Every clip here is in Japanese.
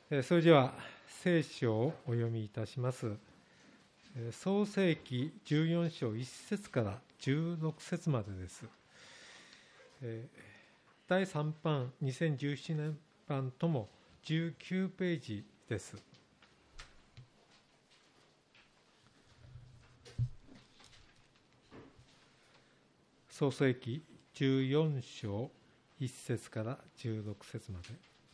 それでは聖書をお読みいたします。創世記14章1節から16節までです。第3版2017年版とも19ページです。創世記14章1節から16節まで。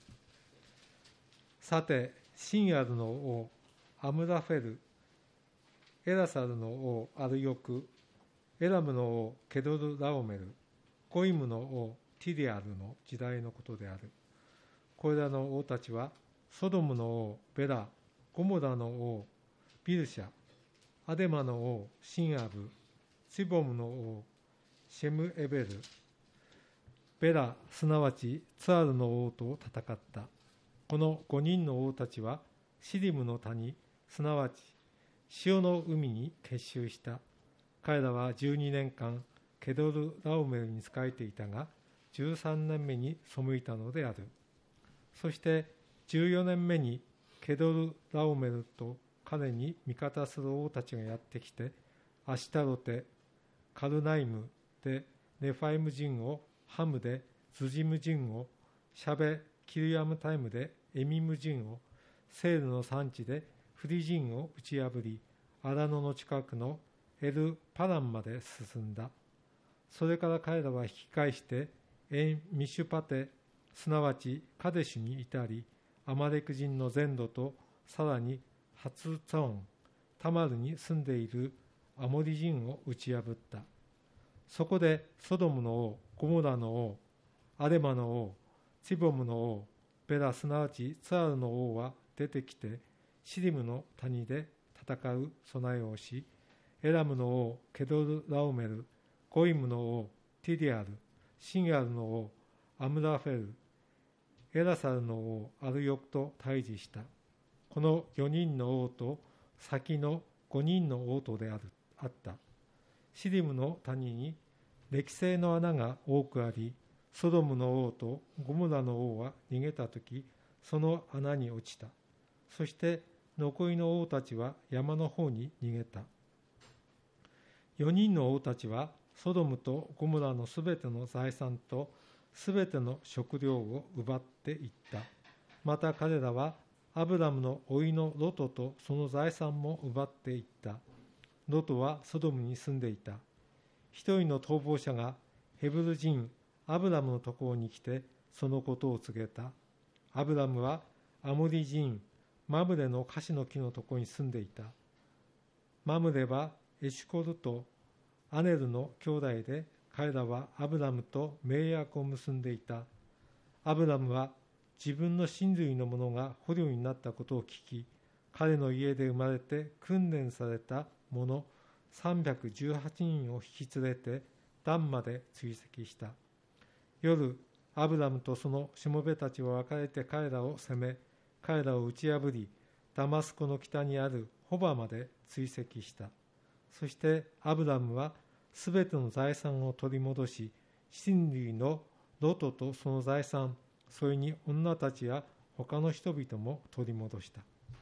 さて、シンアルの王アムラフェル、エラサルの王アルヨク、エラムの王ケドルラオメル、ゴイムの王ティリアルの時代のことである。これらの王たちはソドムの王ベラ、ゴモラの王ビルシャ、アデマの王シンアブ、ツィボムの王シェムエベル、ベラすなわちツアルの王と戦った。この5人の王たちはシリムの谷、すなわち潮の海に結集した。彼らは12年間ケドルラオメルに仕えていたが、13年目に背いたのである。そして14年目にケドルラオメルと彼に味方する王たちがやってきて、アシタロテ、カルナイムでネファイム人を、ハムでズジム人を、シャベキルヤムタイムでエミム人を、セールの産地でフリ人を打ち破り、アラノの近くのエルパランまで進んだ。それから彼らは引き返してエンミシュパテ、すなわちカデシュに至り、アマレク人の全土と、さらにハツツォン、タマルに住んでいるアモリ人を打ち破った。そこでソドムの王、ゴモラの王、アレマの王、ツィボムの王、ベラすなわちツアルの王は出てきて、シリムの谷で戦う備えをし、エラムの王ケドルラオメル、ゴイムの王ティリアル、シンアルの王アムラフェル、エラサルの王アルヨクと対峙した。この4人の王と先の5人の王とであった。シリムの谷に歴世の穴が多くあり、ソドムの王とゴモラの王は逃げたとき、その穴に落ちた。そして残りの王たちは山の方に逃げた。4人の王たちはソドムとゴモラのすべての財産とすべての食料を奪っていった。また彼らはアブラムの甥のロトとその財産も奪っていった。ロトはソドムに住んでいた。一人の逃亡者がヘブル人アブラムのところに来てそのことを告げた。アブラムはアモリ人マムレのカシの木のところに住んでいた。マムレはエシュコルとアネルの兄弟で、彼らはアブラムと盟約を結んでいた。アブラムは自分の親類の者が捕虜になったことを聞き、彼の家で生まれて訓練された者318人を引き連れてダンまで追跡した。夜、アブラムとそのしもべたちは分かれて彼らを攻め、彼らを打ち破り、ダマスコの北にあるホバまで追跡した。そしてアブラムはすべての財産を取り戻し、親類のロトとその財産、それに女たちや他の人々も取り戻した。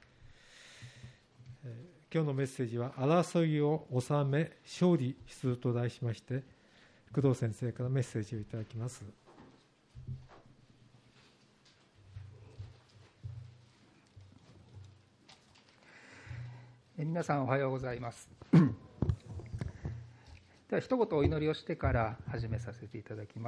今日のメッセージは、争いを収め勝利すると題しまして、工藤先生からメッセージをいただきます。 皆さんおはようございます。では一言お祈りをしてから始めさせていただきます。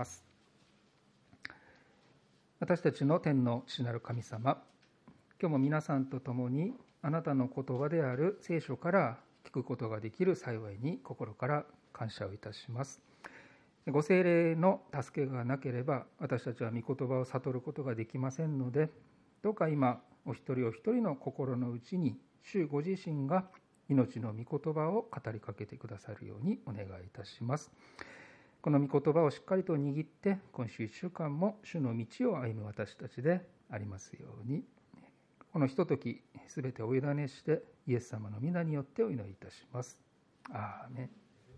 私たちの天の父なる神様、今日も皆さんと共にあなたの言葉である聖書から聞くことができる幸いに心から感謝をいたします。ご聖霊の助けがなければ私たちは御言葉を悟ることができませんので、どうか今お一人お一人の心の内に主ご自身が命の御言葉を語りかけてくださるようにお願いいたします。この御言葉をしっかりと握って今週1週間も主の道を歩む私たちでありますように、このひとときすべてお委ねしてイエス様の皆によってお祈りいたします。アーメン。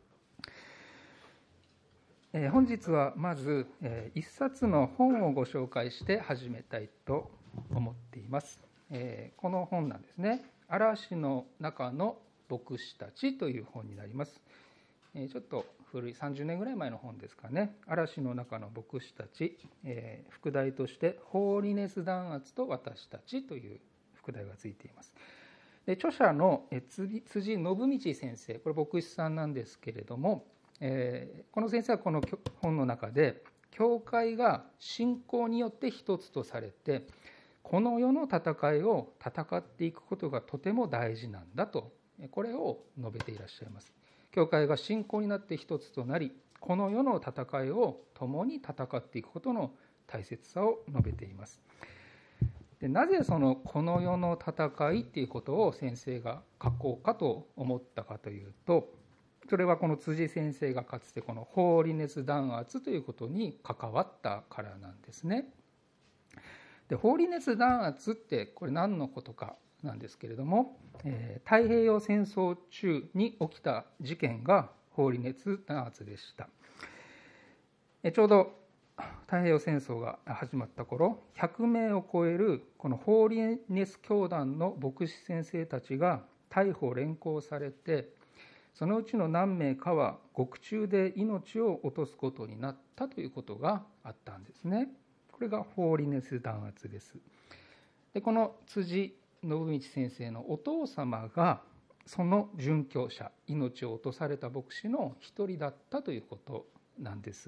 本日はまず一冊の本をご紹介して始めたいと思っています。 この本なんですね。嵐の中の牧師たちという本になります。ちょっと古い30年ぐらい前の本ですかね。嵐の中の牧師たち、副題としてホーリネス弾圧と私たちという副題がついています。で著者の辻信道先生、これ牧師さんなんですけれども、この先生はこの本の中で教会が信仰によって一つとされてこの世の戦いを戦っていくことがとても大事なんだと、これを述べていらっしゃいます。教会が信仰になって一つとなり、この世の戦いを共に戦っていくことの大切さを述べています。でなぜこの世の戦いっていうことを先生が書こうかと思ったかというと、それはこの辻先生がかつてこのホーリネス弾圧ということに関わったからなんですね。でホーリネス弾圧ってこれ何のことかなんですけれども、太平洋戦争中に起きた事件がホーリネス弾圧でした。ちょうど太平洋戦争が始まった頃、100名を超えるこのホーリネス教団の牧師先生たちが逮捕連行されて、そのうちの何名かは獄中で命を落とすことになったということがあったんですね。これがホーリネス弾圧です。でこの辻信道先生のお父様がその殉教者、命を落とされた牧師の一人だったということなんです。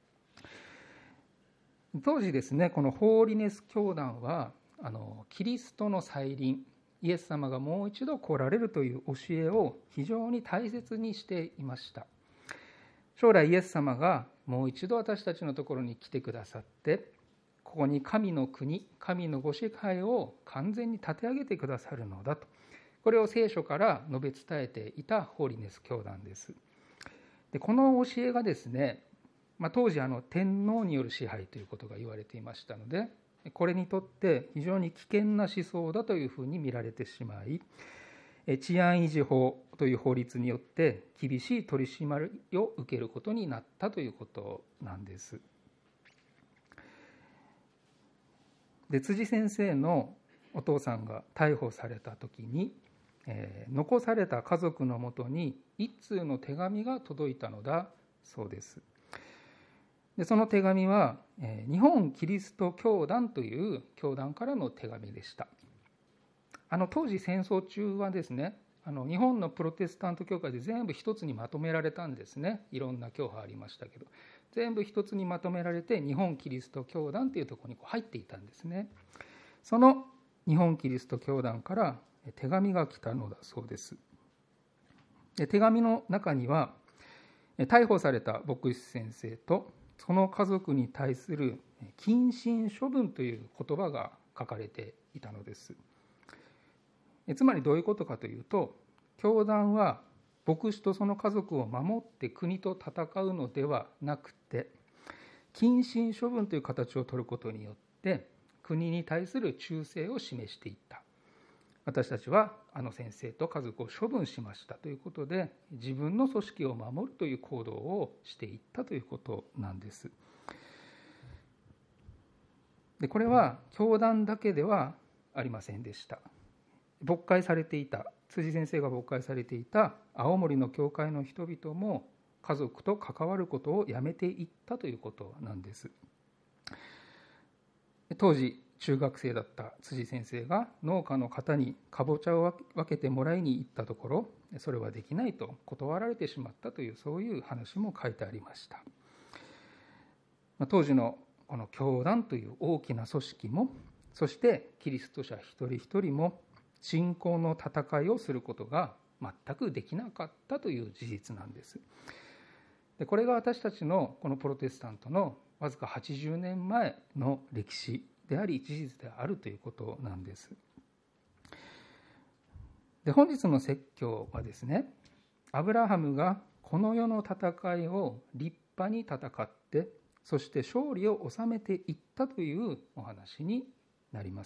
当時ですね、このホーリネス教団はキリストの再臨、イエス様がもう一度来られるという教えを非常に大切にしていました。将来イエス様がもう一度私たちのところに来てくださって、ここに神の国、神のご支配を完全に立て上げてくださるのだと、これを聖書から述べ伝えていたホーリネス教団です。でこの教えがですね、当時天皇による支配ということが言われていましたので、これにとって非常に危険な思想だというふうに見られてしまい、治安維持法という法律によって厳しい取り締まりを受けることになったということなんです。で辻先生のお父さんが逮捕された時に、残された家族のもとに一通の手紙が届いたのだそうです。でその手紙は、日本キリスト教団という教団からの手紙でした。当時戦争中はですね、日本のプロテスタント教会で全部一つにまとめられたんですね。いろんな教派ありましたけど、全部一つにまとめられて日本キリスト教団というところに入っていたんですね。その日本キリスト教団から手紙が来たのだそうです。で手紙の中には、逮捕された牧師先生とその家族に対する謹慎処分という言葉が書かれていたのです。つまりどういうことかというと、教団は牧師とその家族を守って国と戦うのではなくて、謹慎処分という形を取ることによって国に対する忠誠を示していった。私たちは先生と家族を処分しましたということで、自分の組織を守るという行動をしていったということなんです。でこれは教団だけではありませんでした。牧会されていた、辻先生が牧会されていた青森の教会の人々も家族と関わることをやめていったということなんです。当時中学生だった辻先生が農家の方にかぼちゃを分けてもらいに行ったところ、それはできないと断られてしまったという、そういう話も書いてありました。当時のこの教団という大きな組織も、そしてキリスト者一人一人も信仰の戦いをすることが全くできなかったという事実なんです。でこれが私たちのこのプロテスタントのわずか80年前の歴史であり、事実であるということなんです。で本日の説教はですね、アブラハムがこの世の戦いを立派に戦って、そして勝利を収めていったというお話になります。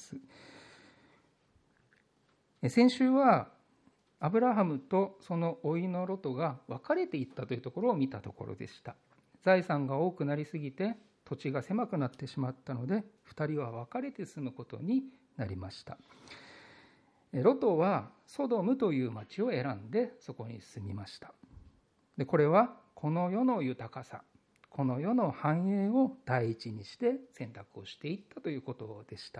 先週はアブラハムとその甥のロトが別れていったというところを見たところでした。財産が多くなりすぎて土地が狭くなってしまったので、2人は別れて住むことになりました。ロトはソドムという町を選んでそこに住みました。でこれはこの世の豊かさ、この世の繁栄を第一にして選択をしていったということでした。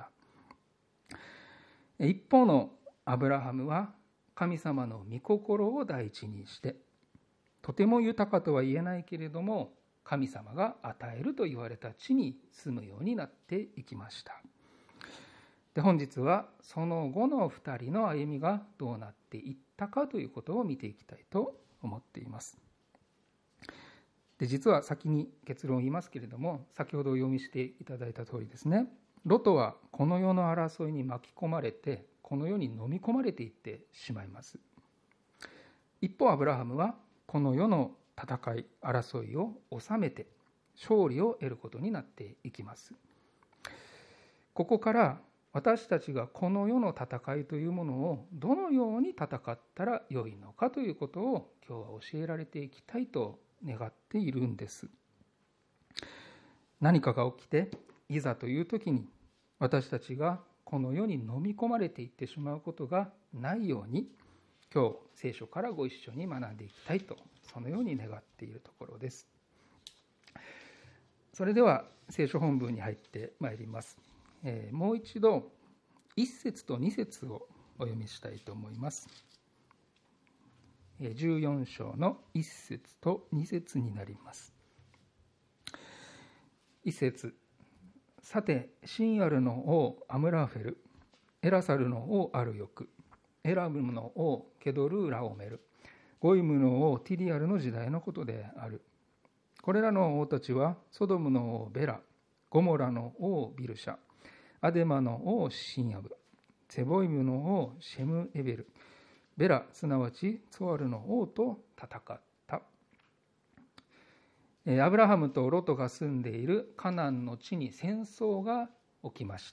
一方のアブラハムは神様の御心を第一にして、とても豊かとは言えないけれども神様が与えると言われた地に住むようになっていきました。で本日はその後の2人の歩みがどうなっていったかということを見ていきたいと思っています。で実は先に結論を言いますけれども、先ほどお読みしていただいた通りですね、ロトはこの世の争いに巻き込まれてこの世に飲み込まれていってしまいます。一方アブラハムはこの世の戦い争いを収めて勝利を得ることになっていきます。ここから私たちがこの世の戦いというものをどのように戦ったらよいのかということを今日は教えられていきたいと願っているんです。何かが起きていざという時に私たちがこの世に飲み込まれていってしまうことがないように、今日聖書からご一緒に学んでいきたいと、そのように願っているところです。それでは聖書本文に入ってまいります。もう一度1節と2節をお読みしたいと思います。14章の1節と2節になります。1節、さてシンアルの王アムラフェル、エラサルの王アルヨク、エラムの王ケドルラオメル、ゴイムの王ティリアルの時代のことである。これらの王たちはソドムの王ベラ、ゴモラの王ビルシャ、アデマの王シンヤブ、セボイムの王シェムエベル、ベラすなわちツォアルの王と戦った。アブラハムとロトが住んでいるカナンの地に戦争が起きました。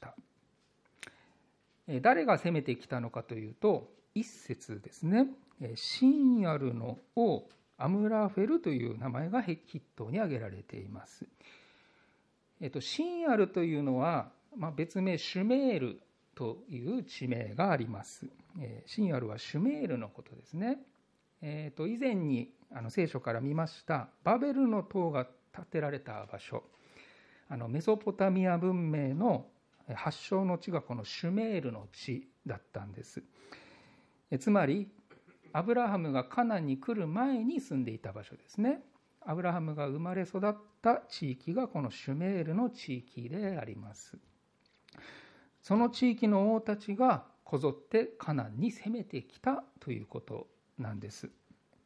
誰が攻めてきたのかというと、一節ですね、シンヤルの王アムラフェルという名前が筆頭に挙げられています。シンヤルというのは、別名シュメールという地名があります。シンヤルはシュメールのことですね。以前に聖書から見ましたバベルの塔が建てられた場所、メソポタミア文明の発祥の地がこのシュメールの地だったんです。つまりアブラハムがカナンに来る前に住んでいた場所ですね。アブラハムが生まれ育った地域がこのシュメールの地域であります。その地域の王たちがこぞってカナンに攻めてきたということなんです。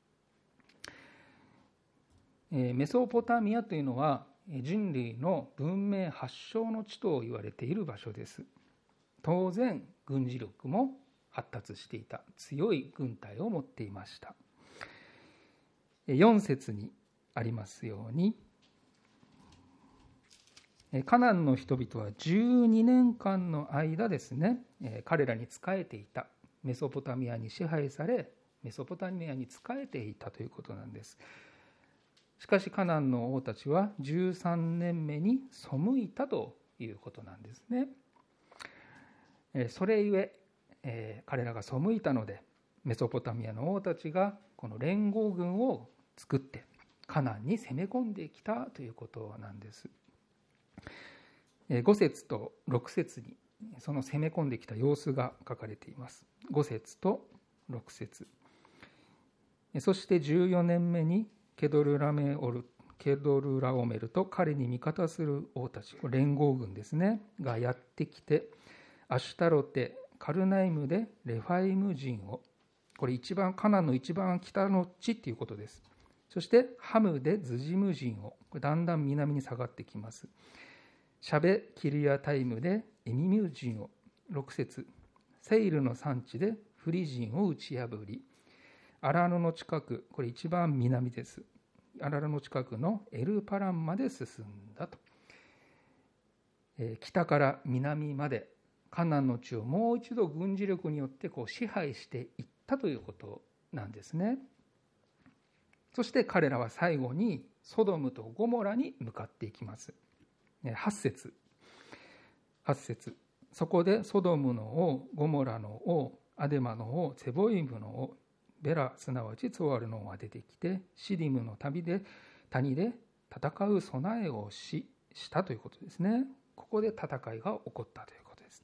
メソポタミアというのは人類の文明発祥の地と言われている場所です。当然軍事力も発達していた、強い軍隊を持っていました。4節にありますように、カナンの人々は12年間の間ですね、彼らに仕えていた。メソポタミアに支配され、メソポタミアに仕えていたということなんです。しかしカナンの王たちは13年目に背いたということなんですね。それゆえ、彼らが背いたので、メソポタミアの王たちがこの連合軍を作ってカナンに攻め込んできたということなんです。5節と6節にその攻め込んできた様子が書かれています。5節と6節。そして14年目にケドルラオメルと彼に味方する王たち、連合軍ですね、がやってきて、アシュタロテ、カルナイムでレファイム人を、これカナンの一番北の地っていうことです。そしてハムでズジム人を、これだんだん南に下がってきます。シャベキリアタイムでエミミュ人を、6節。セイルの産地でフリ人を打ち破り、アラノの近く、これ一番南です。アラノの近くのエルパランまで進んだと。北から南までカナンの地をもう一度軍事力によって支配していったということなんですね。そして彼らは最後にソドムとゴモラに向かっていきます。8節。 そこでソドムの王、ゴモラの王、アデマの王、ツェボイムの王、ベラすなわちツォアルの王が出てきて、シディムの谷で戦う備えをしたということですね。ここで戦いが起こったということです。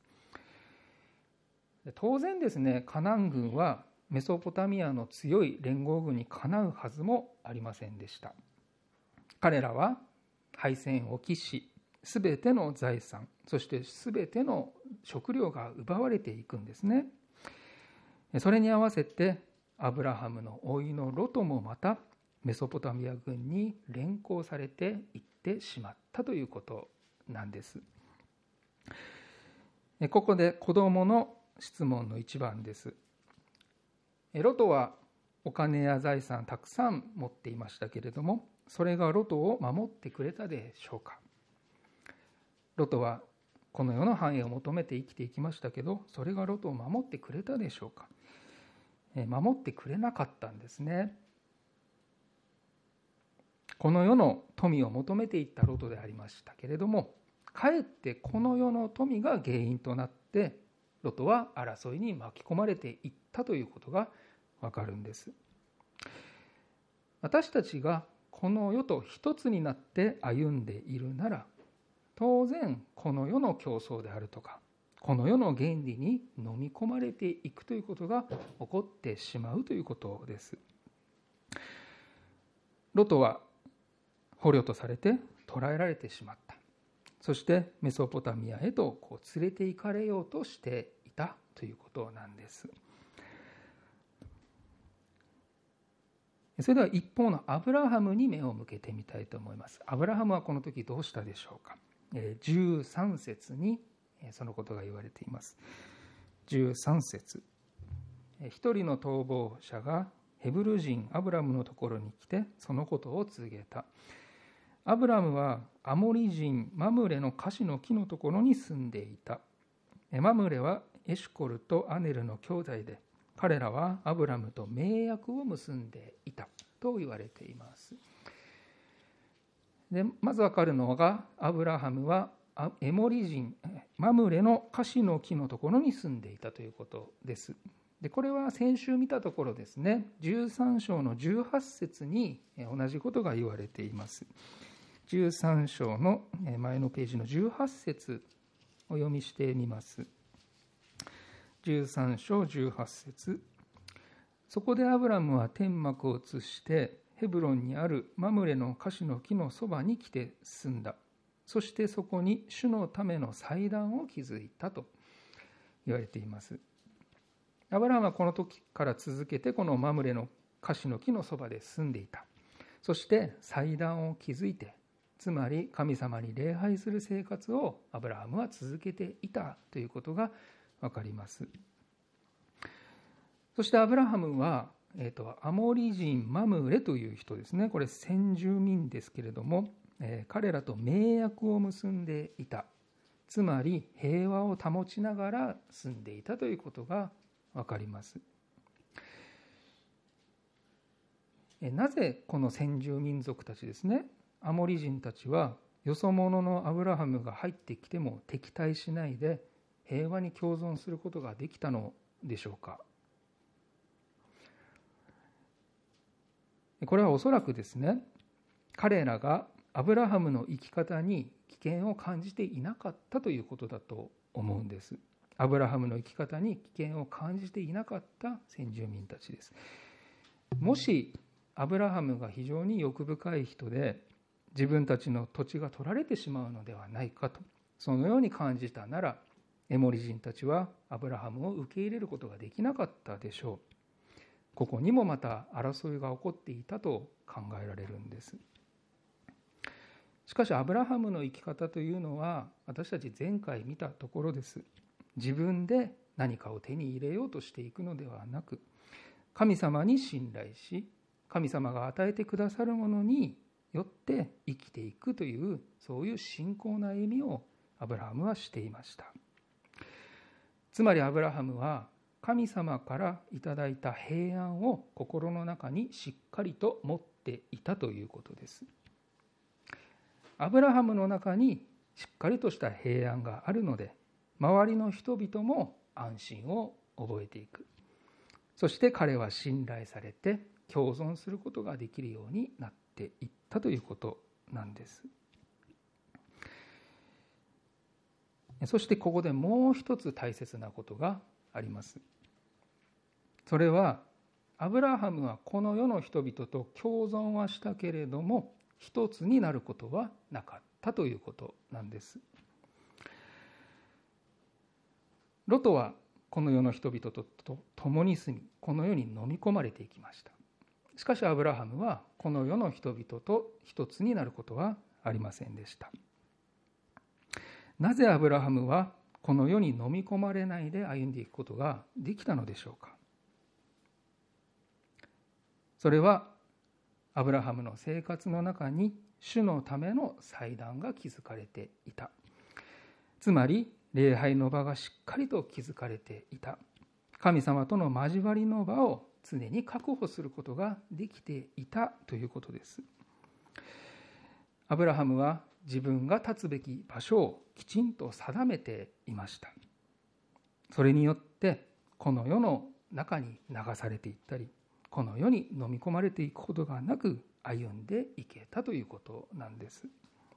当然ですね、カナン軍はメソポタミアの強い連合軍にかなうはずもありませんでした。彼らは敗戦を喫し、すべての財産、そしてすべての食料が奪われていくんですね。それに合わせてアブラハムの甥のロトもまたメソポタミア軍に連行されていってしまったということなんです。ここで子供の質問の1番です。ロトはお金や財産たくさん持っていましたけれども、それがロトを守ってくれたでしょうか。ロトはこの世の繁栄を求めて生きていきましたけど、それがロトを守ってくれたでしょうか。守ってくれなかったんですね。この世の富を求めていったロトでありましたけれども、かえってこの世の富が原因となってロトは争いに巻き込まれていったということがわかるんです。私たちがこの世と一つになって歩んでいるなら、当然この世の競争であるとか、この世の原理に飲み込まれていくということが起こってしまうということです。ロトは捕虜とされて捕らえられてしまった。そしてメソポタミアへと連れて行かれようとしていたということなんです。それでは一方のアブラハムに目を向けてみたいと思います。アブラハムはこの時どうしたでしょうか。13節にそのことが言われています。13節、一人の逃亡者がヘブル人アブラムのところに来てそのことを告げた。アブラムはアモリ人マムレのカシの木のところに住んでいた。マムレはエシュコルとアネルの兄弟で、彼らはアブラムと盟約を結んでいたと言われています。でまず分かるのが、アブラハムはエモリ人マムレのカシの木のところに住んでいたということです。でこれは先週見たところですね、13章の18節に同じことが言われています。13章の前のページの18節お読みしてみます。13章18節、そこでアブラムは天幕を移してヘブロンにあるマムレのカシの木のそばに来て住んだ。そしてそこに主のための祭壇を築いたと言われています。アブラハムはこの時から続けてこのマムレのカシの木のそばで住んでいた。そして祭壇を築いて、つまり神様に礼拝する生活をアブラハムは続けていたということがわかります。そしてアブラハムは、アモリ人マムレという人ですね。これ先住民ですけれども、彼らと盟約を結んでいた。つまり平和を保ちながら住んでいたということがわかります。なぜこの先住民族たちですね、アモリ人たちはよそ者のアブラハムが入ってきても敵対しないで平和に共存することができたのでしょうか。これはおそらくですね、彼らがアブラハムの生き方に危険を感じていなかったということだと思うんです。アブラハムの生き方に危険を感じていなかった先住民たちです。もしアブラハムが非常に欲深い人で、自分たちの土地が取られてしまうのではないかと、そのように感じたなら、エモリ人たちはアブラハムを受け入れることができなかったでしょう。ここにもまた争いが起こっていたと考えられるんです。しかしアブラハムの生き方というのは、私たち前回見たところです。自分で何かを手に入れようとしていくのではなく、神様に信頼し、神様が与えてくださるものによって生きていくという、そういう信仰の歩みをアブラハムはしていました。つまりアブラハムは神様からいただいた平安を心の中にしっかりと持っていたということです。アブラハムの中にしっかりとした平安があるので、 周りの人々も安心を覚えていく。そして彼は信頼されて共存することができるようになっていったということなんです。そしてここでもう一つ大切なことがあります。それはアブラハムはこの世の人々と共存はしたけれども一つになることはなかったということなんです。ロトはこの世の人々と共に住み、この世に飲み込まれていきました。しかしアブラハムはこの世の人々と一つになることはありませんでした。なぜアブラハムはこの世に飲み込まれないで歩んでいくことができたのでしょうか。それはアブラハムの生活の中に主のための祭壇が築かれていた。つまり礼拝の場がしっかりと築かれていた。神様との交わりの場を常に確保することができていたということです。アブラハムは自分が立つべき場所をきちんと定めていました。それによってこの世の中に流されていったり、この世に飲み込まれていくことがなく歩んでいけたということなんです。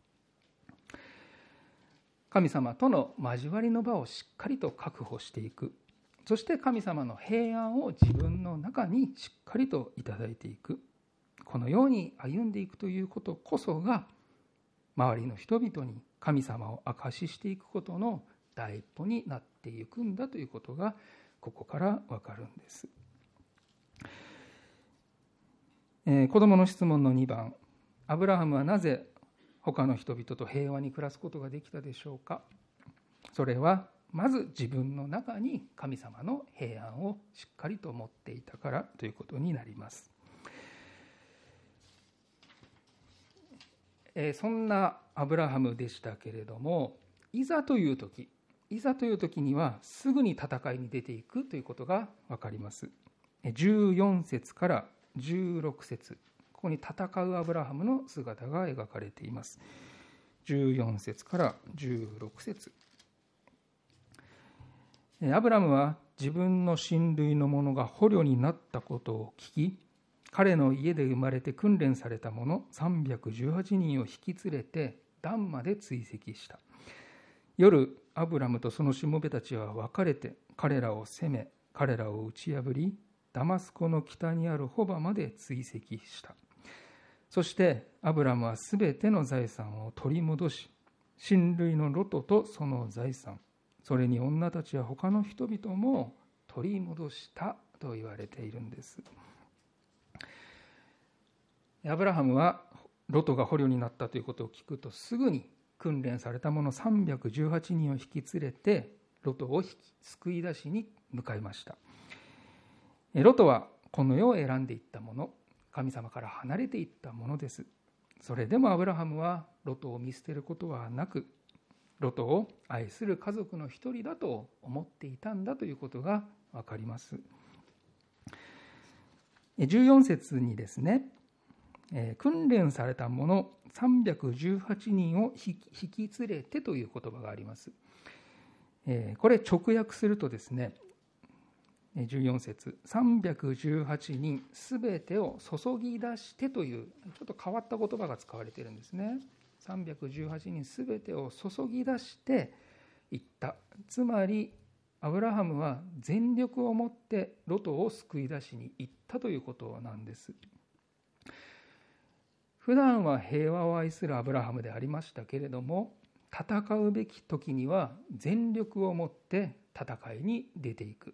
神様との交わりの場をしっかりと確保していく。そして神様の平安を自分の中にしっかりといただいていく。このように歩んでいくということこそが、周りの人々に神様を証ししていくことの第一歩になっていくんだということがここからわかるんです。子どもの質問の2番、アブラハムはなぜ他の人々と平和に暮らすことができたでしょうか。それはまず自分の中に神様の平安をしっかりと持っていたからということになります。そんなアブラハムでしたけれども、いざという時にはすぐに戦いに出ていくということが分かります。14節から16節、ここに戦うアブラハムの姿が描かれています。14節から16節。アブラムは自分の親類の者が捕虜になったことを聞き、彼の家で生まれて訓練された者318人を引き連れてダンまで追跡した。夜、アブラムとそのしもべたちは別れて彼らを攻め、彼らを打ち破り、ダマスコの北にあるホバまで追跡した。そしてアブラムはすべての財産を取り戻し、親類のロトとその財産、それに女たちや他の人々も取り戻したと言われているんです。アブラハムはロトが捕虜になったということを聞くと、すぐに訓練された者318人を引き連れてロトを救い出しに向かいました。ロトはこの世を選んでいった者、神様から離れていった者です。それでもアブラハムはロトを見捨てることはなく、ロトを愛する家族の一人だと思っていたんだということがわかります。14節にですね、訓練された者318人を引き連れてという言葉があります。これ直訳するとですね、14節318人すべてを注ぎ出してというちょっと変わった言葉が使われているんですね。318人すべてを注ぎ出していった。つまりアブラハムは全力を持ってロトを救い出しに行ったということなんです。普段は平和を愛するアブラハムでありましたけれども、戦うべき時には全力を持って戦いに出ていく。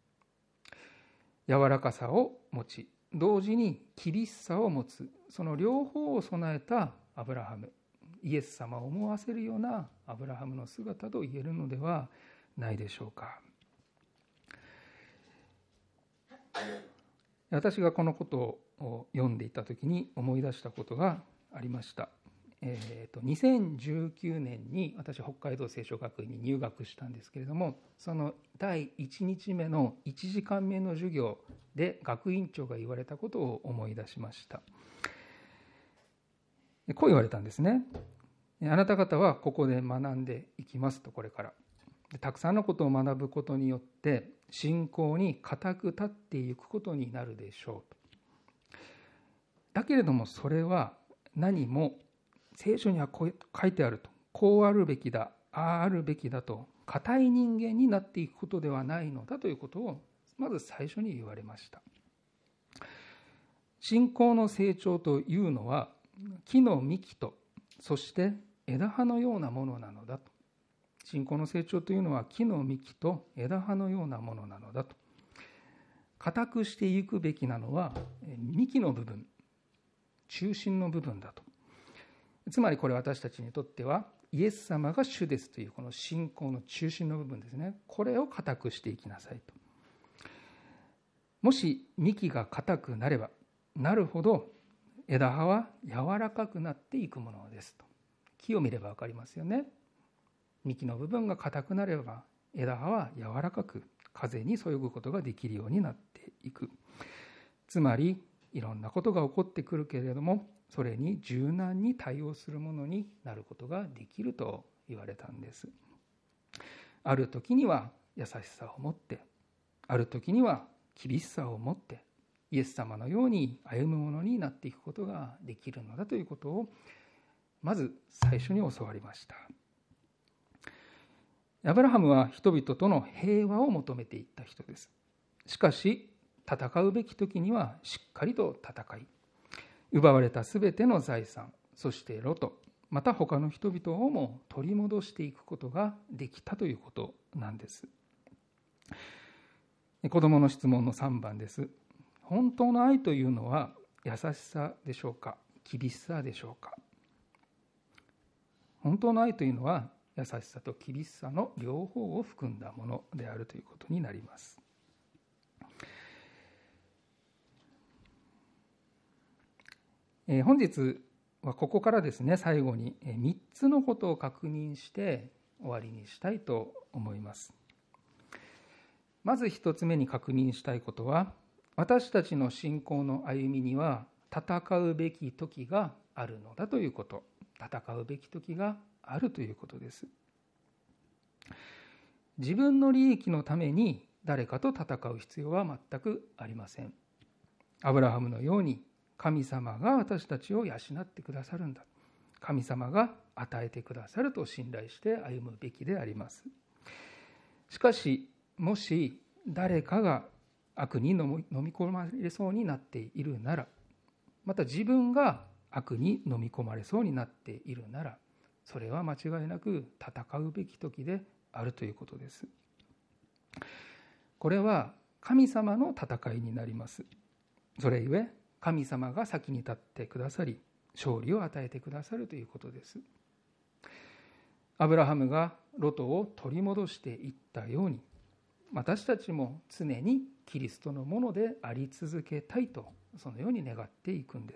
柔らかさを持ち、同時に厳しさを持つ、その両方を備えたアブラハム、イエス様を思わせるようなアブラハムの姿と言えるのではないでしょうか。私がこのことを読んでいた時に思い出したことがありました。2019年に私北海道聖書学院に入学したんですけれども、その第1日目の1時間目の授業で学院長が言われたことを思い出しました。こう言われたんですね。あなた方はここで学んでいきますと、これからたくさんのことを学ぶことによって信仰に固く立っていくことになるでしょう。だけれどもそれは何も聖書にはこう書いてあると、こうあるべきだ、あああるべきだと固い人間になっていくことではないのだということをまず最初に言われました。信仰の成長というのは木の幹とそして枝葉のようなものなのだと。信仰の成長というのは木の幹と枝葉のようなものなのだと。固くしていくべきなのは幹の部分、中心の部分だと。つまりこれ私たちにとってはイエス様が主ですというこの信仰の中心の部分ですね。これを固くしていきなさいと。もし幹が固くなればなるほど枝葉は柔らかくなっていくものですと。木を見れば分かりますよね。幹の部分が硬くなれば枝葉は柔らかく風にそよぐことができるようになっていく。つまりいろんなことが起こってくるけれどもそれに柔軟に対応するものになることができると言われたんです。ある時には優しさを持って、ある時には厳しさを持ってイエス様のように歩むものになっていくことができるのだということをまず最初に教わりました。アブラハムは人々との平和を求めていった人です。しかし戦うべき時にはしっかりと戦い、奪われたすべての財産、そしてロト、また他の人々をも取り戻していくことができたということなんです。子どもの質問の3番です。本当の愛というのは優しさでしょうか、厳しさでしょうか。本当の愛というのは優しさと厳しさの両方を含んだものであるということになります。本日はここからですね、最後に3つのことを確認して終わりにしたいと思います。まず1つ目に確認したいことは、私たちの信仰の歩みには戦うべき時があるのだということ、戦うべき時があるということです。自分の利益のために誰かと戦う必要は全くありません。アブラハムのように神様が私たちを養ってくださるんだ、神様が与えてくださると信頼して歩むべきであります。しかしもし誰かが悪に飲み込まれそうになっているなら、また自分が悪に飲み込まれそうになっているなら、それは間違いなく戦うべき時であるということです。これは神様の戦いになります。それゆえ神様が先に立ってくださり、勝利を与えてくださるということです。アブラハムがロトを取り戻していったように、私たちも常にキリストのものであり続けたいと、そのように願っていくんです。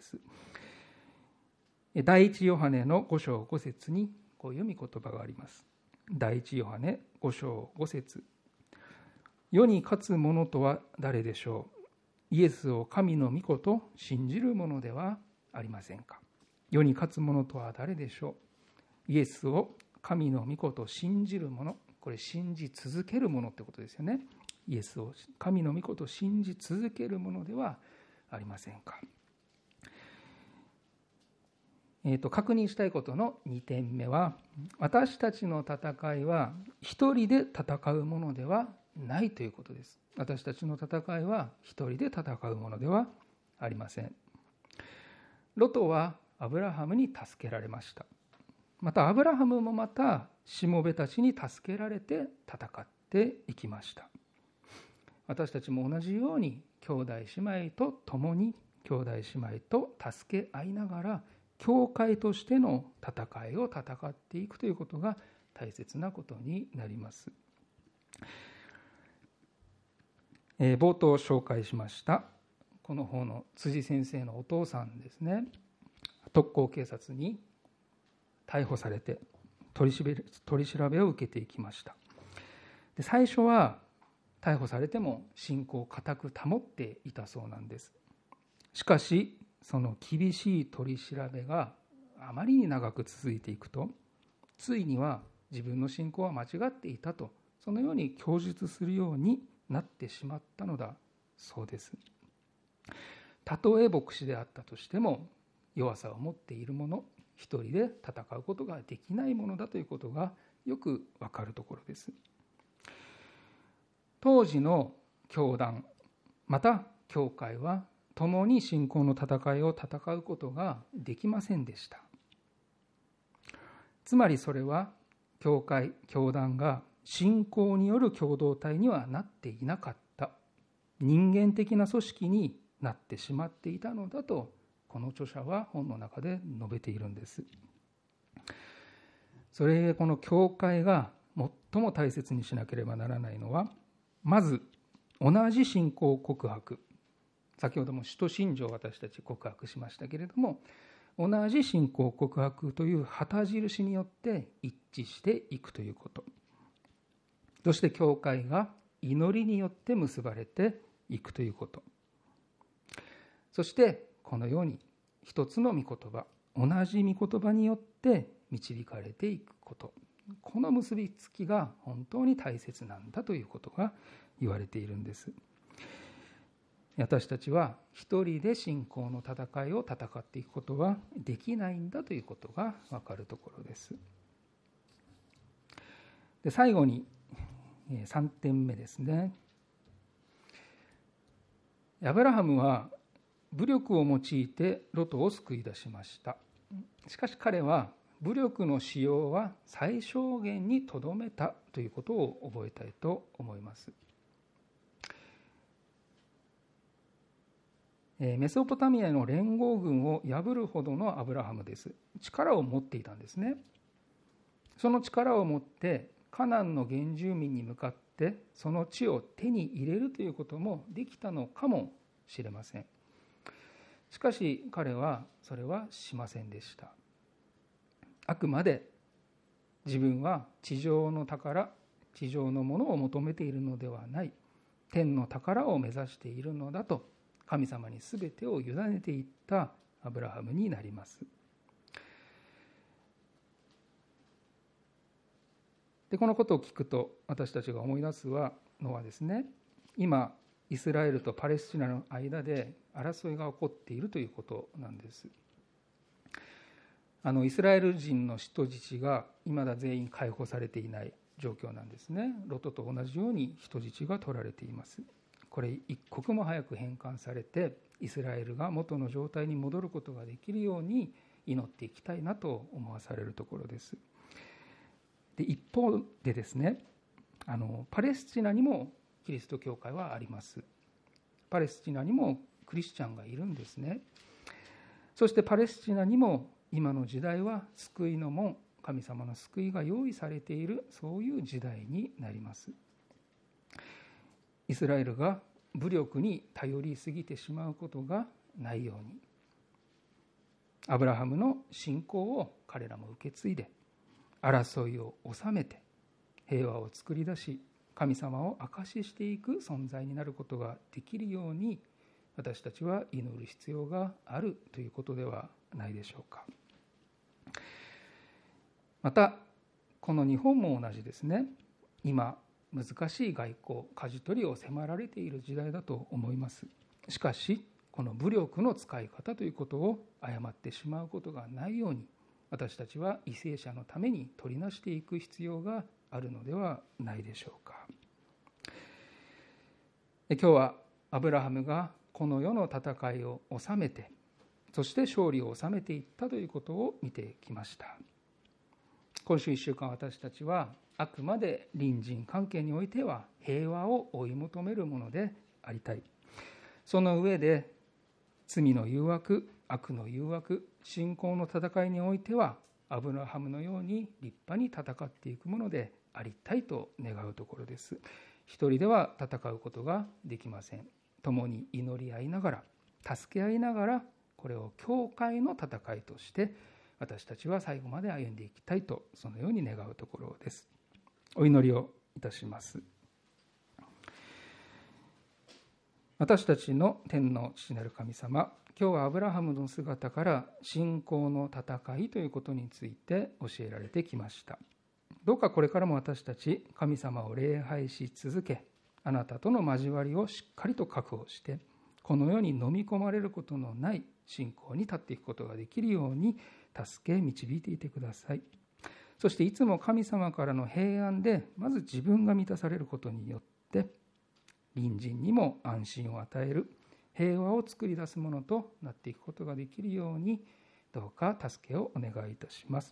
第一ヨハネの5章5節にこういう御言葉があります。第一ヨハネ5章5節、世に勝つ者とは誰でしょう。イエスを神の御子と信じる者ではありませんか。世に勝つ者とは誰でしょう。イエスを神の御子と信じる者、これ信じ続ける者ってことですよね。イエスを神の御子と信じ続ける者ではありませんか。確認したいことの2点目は、私たちの戦いは一人で戦うものではないということです。私たちの戦いは一人で戦うものではありません。ロトはアブラハムに助けられました。またアブラハムもまたしもべたちに助けられて戦っていきました。私たちも同じように兄弟姉妹と共に兄弟姉妹と助け合いながら教会としての戦いを戦っていくということが大切なことになります。冒頭紹介しましたこの方の辻先生のお父さんですね、特攻警察に逮捕されて取り調べを受けていきました。で、最初は逮捕されても信仰を固く保っていたそうなんです。しかしその厳しい取り調べがあまりに長く続いていくと、ついには自分の信仰は間違っていたとそのように供述するようになってしまったのだそうです。たとえ牧師であったとしても、弱さを持っている者、一人で戦うことができないものだということがよくわかるところです。当時の教団、また教会は共に信仰の戦いを戦うことができませんでした。つまりそれは教会、教団が信仰による共同体にはなっていなかった人間的な組織になってしまっていたのだと、この著者は本の中で述べているんです。それでこの教会が最も大切にしなければならないのは、まず同じ信仰告白、先ほども使徒信条を私たち告白しましたけれども、同じ信仰告白という旗印によって一致していくということ、そして教会が祈りによって結ばれていくということ、そしてこのように一つの御言葉、同じ御言葉によって導かれていくこと、この結びつきが本当に大切なんだということが言われているんです。私たちは一人で信仰の戦いを戦っていくことはできないんだということが分かるところです。で、最後に3点目ですね。アブラハムは武力を用いてロトを救い出しました。しかし彼は武力の使用は最小限にとどめたということを覚えたいと思います。メソポタミアの連合軍を破るほどのアブラハムです。力を持っていたんですね。その力を持ってカナンの原住民に向かってその地を手に入れるということもできたのかもしれません。しかし彼はそれはしませんでした。あくまで自分は地上の宝、地上のものを求めているのではない、天の宝を目指しているのだと神様に全てを委ねていったアブラハムになります。で、このことを聞くと私たちが思い出すのはですね、今イスラエルとパレスチナの間で争いが起こっているということなんです。イスラエル人の人質が未だ全員解放されていない状況なんですね。ロトと同じように人質が取られています。これ一刻も早く返還されてイスラエルが元の状態に戻ることができるように祈っていきたいなと思わされるところです。で、一方でですね、パレスチナにもキリスト教会はあります。パレスチナにもクリスチャンがいるんですね。そしてパレスチナにも今の時代は救いの門、神様の救いが用意されている、そういう時代になります。イスラエルが武力に頼りすぎてしまうことがないように、アブラハムの信仰を彼らも受け継いで争いを収めて平和を作り出し、神様を証ししていく存在になることができるように、私たちは祈る必要があるということではないでしょうか。またこの日本も同じですね。今難しい外交、舵取りを迫られている時代だと思います。しかしこの武力の使い方ということを誤ってしまうことがないように、私たちは為政者のために取りなしていく必要があるのではないでしょうか。今日はアブラハムがこの世の戦いを収めて、そして勝利を収めていったということを見てきました。今週1週間、私たちはあくまで隣人関係においては平和を追い求めるものでありたい。その上で罪の誘惑、悪の誘惑、信仰の戦いにおいてはアブラハムのように立派に戦っていくものでありたいと願うところです。一人では戦うことができません。共に祈り合いながら、助け合いながら、これを教会の戦いとして私たちは最後まで歩んでいきたいと、そのように願うところです。お祈りをいたします。私たちの天の父なる神様、今日はアブラハムの姿から信仰の戦いということについて教えられてきました。 どうかこれからも私たち神様を礼拝し続け、あなたとの交わりをしっかりと確保して、この世に飲み込まれることのない信仰に立っていくことができるように助け導いていてください。そしていつも神様からの平安でまず自分が満たされることによって隣人にも安心を与える平和を作り出すものとなっていくことができるように、どうか助けをお願いいたします。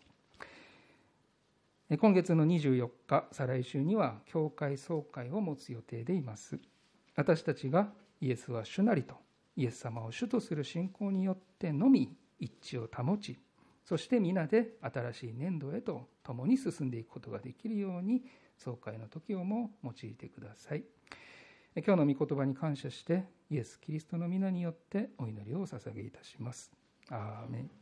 今月の24日、再来週には教会総会を持つ予定でいます。私たちがイエスは主なりと、イエス様を主とする信仰によってのみ一致を保ち、そして皆で新しい年度へと共に進んでいくことができるように、総会の時をも用いてください。今日の御言葉に感謝して、イエス・キリストの皆によってお祈りをお捧げいたします。アーメン。